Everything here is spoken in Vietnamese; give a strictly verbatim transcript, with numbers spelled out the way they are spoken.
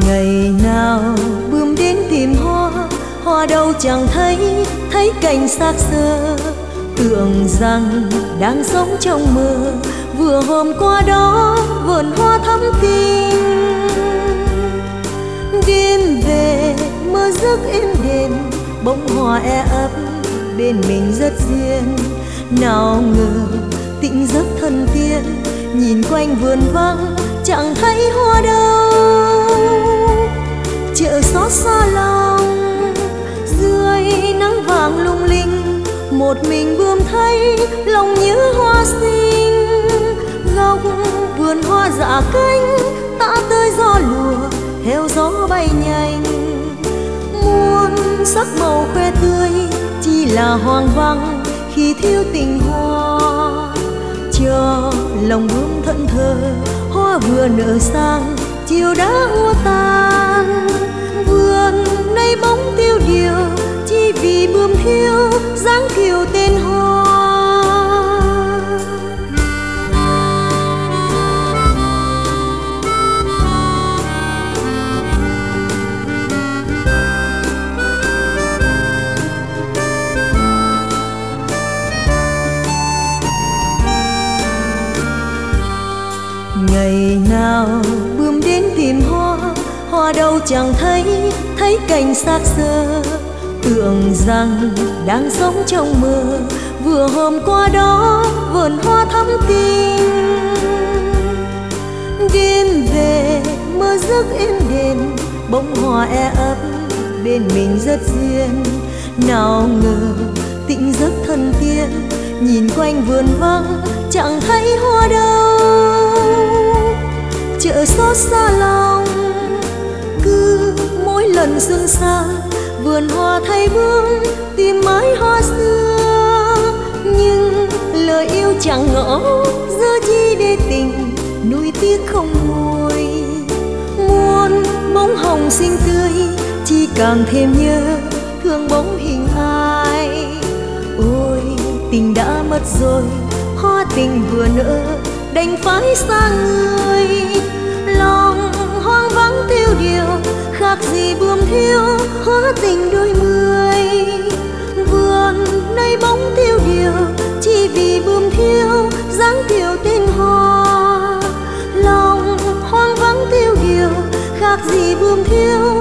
Ngày nào bướm đến tìm hoa, hoa đâu chẳng thấy, thấy cành xác xơ. Tưởng rằng đang sống trong mơ, vừa hôm qua đó vườn hoa thắm tình. Đêm về mơ giấc êm đềm, bông hoa e ấp bên mình rất duyên. Nào ngờ tỉnh giấc thân tiên, nhìn quanh vườn vắng chẳng thấy hoa đâu. Chợ xót xa lòng dưới nắng vàng lung linh, một mình bướm thấy lòng nhớ hoa xinh. Góc vườn hoa dạ cánh, tã tơi gió lùa theo gió bay nhanh. Muôn sắc màu khoe tươi, chỉ là hoang vắng khi thiếu tình hoa. Cho lòng bướm thẫn thờ, hoa vừa nở sang chiều đã úa tan. Vườn nay bóng tiêu điều, chỉ vì bướm thiếu dáng kiều tên hoa. Ngày nào bướm đến tìm hoa, hoa đâu chẳng thấy, thấy cành xác xơ. Tưởng rằng đang sống trong mơ, vừa hôm qua đó vườn hoa thắm tình. Đêm về mơ giấc êm đềm, bông hoa e ấp bên mình rất duyên. Nào ngờ tỉnh giấc thân tiên, nhìn quanh vườn vắng chẳng thấy hoa đâu. Chợ xót xa lòng cứ mỗi lần xuân sang, vườn hoa thay bướm tìm mãi hoa xưa. Nhưng lời yêu chẳng ngỏ, giờ chi để tình nuối tiếc không nguôi. Muôn bông hồng xinh tươi, chỉ càng thêm nhớ thương bóng hình ai. Ôi tình đã mất rồi, hoa tình vừa nở đành phải xa người. Lòng hoang vắng tiêu điều, khác gì bướm thiếu hóa tình đôi mươi. Vườn nay bóng tiêu điều, chỉ vì bướm thiếu dáng kiều tên hoa. Lòng hoang vắng tiêu điều, khác gì bướm thiếu